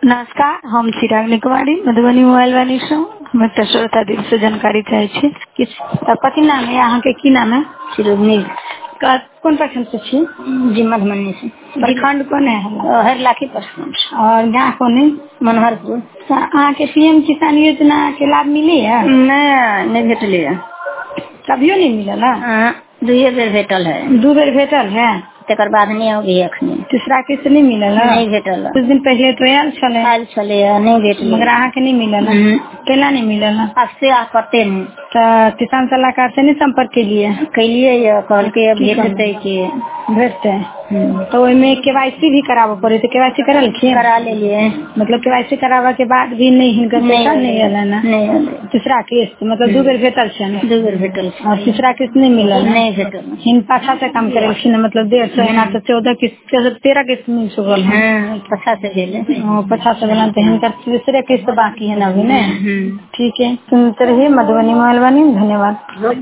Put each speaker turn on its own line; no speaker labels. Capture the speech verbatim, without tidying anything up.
नमस्कार, हम चिराग कुमारी मधुबनी मोबाइल वाली से हमें श्रोता दिल से जानकारी चाहे छी किछ कथी नाम है यहाँ के की नाम है
शिरोमणि
का कौन प्रखंड से छी
जी मधुबनी से
प्रखंड कौन है
हरलाखी प्रखंड
और यहाँ कौन है
मनोहरपुर।
अहाँ के पीएम किसान योजना के लाभ मिली है
नहीं नहीं भेटले
कभियो नहीं मिलल है
दुए बेर भेटल है
दू बेर भेटल है
तकर बाद नहीं होगी अखनी
तीसरा किस्त नहीं मिलल है
नहीं भेटल
कुछ दिन पहले तो आयल छले
आयल छले नहीं भेटल
मगर अहाँ के नहीं मिलल है केला नहीं मिलल है
अब से आ करते नहीं
तो किसान सलाहकार से नहीं संपर्क के लिए
कैलिए कहल के भेटते के
भेटते तो में केवाईसी भी कराबो पड़े तो केवाईसी करल
करा ले लिए
मतलब केवाईसी करावा के बाद भी नहीं हिनकर पैसा नहीं आयल ना
नहीं
तीसरा किस्त मतलब दू बेर भेटल छे
दू बेर भेटल
और तीसरा किस्त नहीं मिलल
नहीं भेटल
हिन पाछा से काम करेलखिन मतलब डेढ़ सौ एना तो चौदह किस्त तेरह किस्त मिल चुकल है
पछा से भेले
पचास भेलन तो हिनकर तीसरे किस्त बाकी है ना अभी ने ठीक है सुनते रहिए मधुबनी मोबाइल वाली। धन्यवाद।